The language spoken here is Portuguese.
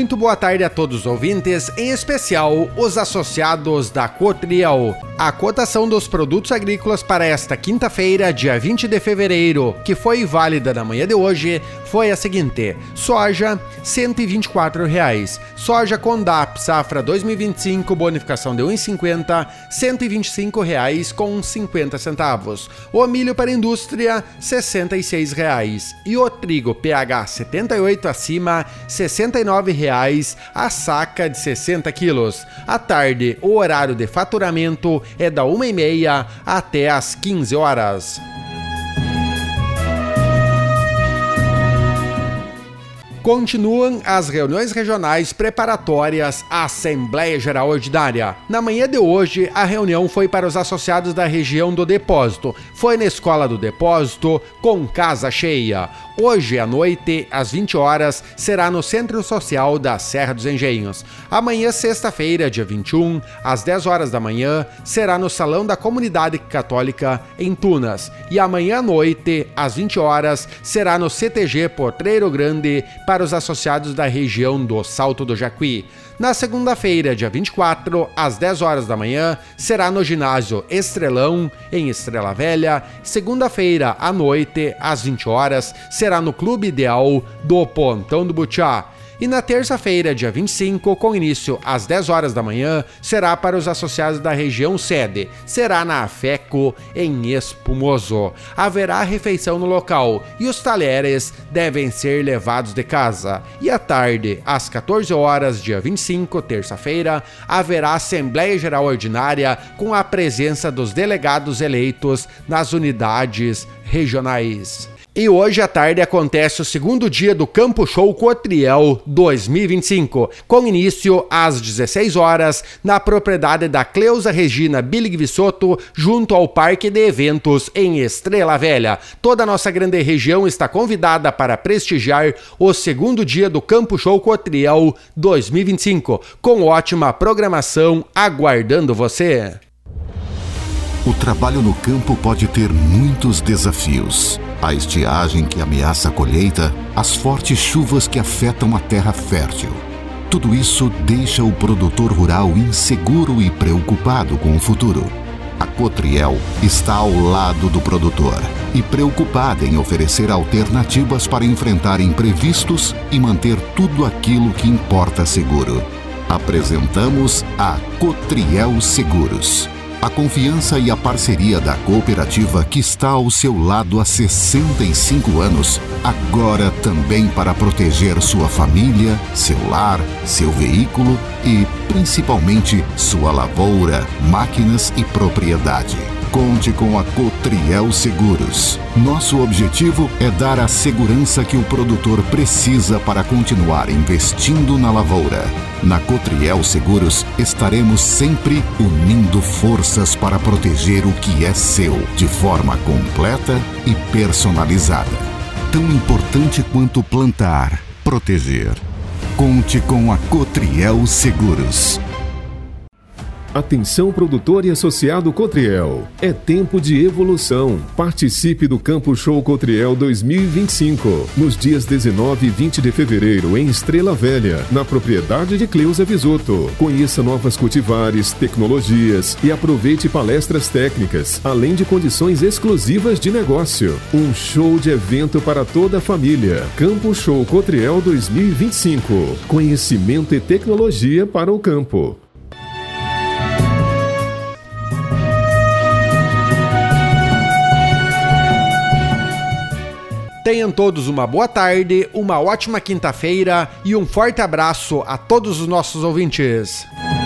Muito boa tarde a todos os ouvintes, em especial os associados da Cotriel. A cotação dos produtos agrícolas para esta quinta-feira, dia 20 de fevereiro, que foi válida na manhã de hoje, foi a seguinte: soja, R$ 124,00. Soja Condap, safra 2025, bonificação de R$ 1,50, R$ 125,50. O milho para indústria, R$ 66,00. E o trigo PH 78 acima, R$ 69,00 a saca de 60 quilos. À tarde, o horário de faturamento é da 1h30 até às 15 horas. Continuam as reuniões regionais preparatórias à Assembleia Geral Ordinária. Na manhã de hoje, a reunião foi para os associados da região do Depósito. Foi na Escola do Depósito, com casa cheia. Hoje à noite, às 20 horas, será no Centro Social da Serra dos Engenhos. Amanhã, sexta-feira, dia 21, às 10 horas da manhã, será no Salão da Comunidade Católica, em Tunas. E amanhã à noite, às 20 horas, será no CTG Potreiro Grande, para os associados da região do Salto do Jacuí. Na segunda-feira, dia 24, às 10 horas da manhã, será no ginásio Estrelão, em Estrela Velha. Segunda-feira, à noite, às 20 horas, será no Clube Ideal do Pontão do Butiá. E na terça-feira, dia 25, com início às 10 horas da manhã, será para os associados da região sede. Será na AFECO, em Espumoso. Haverá refeição no local e os talheres devem ser levados de casa. E à tarde, às 14 horas, dia 25, terça-feira, haverá Assembleia Geral Ordinária com a presença dos delegados eleitos nas unidades regionais. E hoje à tarde acontece o segundo dia do Campo Show Cotriel 2025, com início às 16 horas na propriedade da Cleusa Regina Billig Visotto, junto ao Parque de Eventos em Estrela Velha. Toda a nossa grande região está convidada para prestigiar o segundo dia do Campo Show Cotriel 2025, com ótima programação aguardando você. O trabalho no campo pode ter muitos desafios. A estiagem que ameaça a colheita, as fortes chuvas que afetam a terra fértil. Tudo isso deixa o produtor rural inseguro e preocupado com o futuro. A Cotriel está ao lado do produtor e preocupada em oferecer alternativas para enfrentar imprevistos e manter tudo aquilo que importa seguro. Apresentamos a Cotriel Seguros. A confiança e a parceria da cooperativa que está ao seu lado há 65 anos, agora também para proteger sua família, seu lar, seu veículo e, principalmente, sua lavoura, máquinas e propriedade. Conte com a Cotriel Seguros. Nosso objetivo é dar a segurança que o produtor precisa para continuar investindo na lavoura. Na Cotriel Seguros, estaremos sempre unindo forças para proteger o que é seu, de forma completa e personalizada. Tão importante quanto plantar, proteger. Conte com a Cotriel Seguros. Atenção produtor e associado Cotriel, é tempo de evolução. Participe do Campo Show Cotriel 2025, nos dias 19 e 20 de fevereiro em Estrela Velha, na propriedade de Cleusa Visotto. Conheça novas cultivares, tecnologias e aproveite palestras técnicas, além de condições exclusivas de negócio. Um show de evento para toda a família. Campo Show Cotriel 2025, conhecimento e tecnologia para o campo. Tenham todos uma boa tarde, uma ótima quinta-feira e um forte abraço a todos os nossos ouvintes.